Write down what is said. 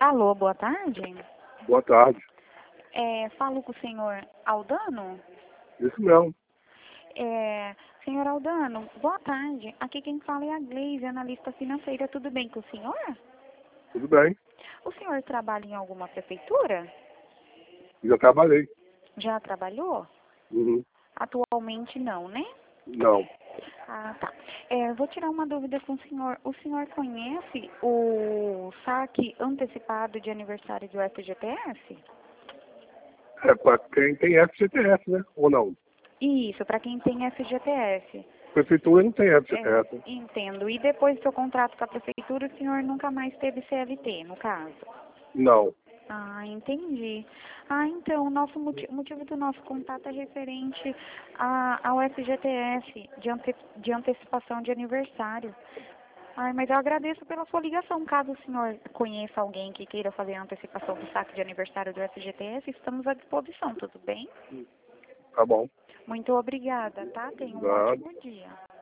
Alô, boa tarde. Boa tarde. Falo com o senhor Aldano? Isso mesmo. Senhor Aldano, boa tarde. Aqui quem fala é a Gleise, analista financeira. Tudo bem com o senhor? Tudo bem. O senhor trabalha em alguma prefeitura? Já trabalhei. Já trabalhou? Uhum. Atualmente não, né? Não. Ah, tá. Vou tirar uma dúvida com o senhor. O senhor conhece o saque antecipado de aniversário do FGTS? É para quem tem FGTS, né? Ou não? Isso, para quem tem FGTS. Prefeitura não tem FGTS. Entendo. E depois do seu contrato com a prefeitura, o senhor nunca mais teve CLT, no caso? Não. Ah, entendi. Então, o motivo do nosso contato é referente ao FGTS, de antecipação de aniversário. Mas eu agradeço pela sua ligação. Caso o senhor conheça alguém que queira fazer a antecipação do saque de aniversário do FGTS, estamos à disposição, tudo bem? Tá bom. Muito obrigada, tá? Tenha um Nada. ótimo dia.